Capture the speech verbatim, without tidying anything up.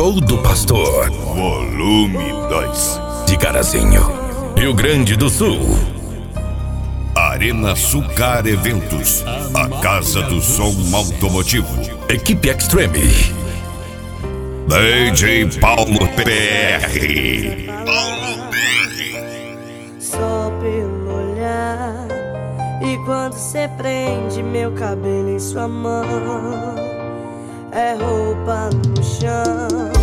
Show do Pastor, Volume dois. de Carazinho, Rio Grande do Sul. Arena Sucar Eventos, a casa do som automotivo. Equipe Extreme. D J Paulo P R. Paulo P R. Só pelo olhar, e quando cê prende meu cabelo em sua mão, é roupa no chão,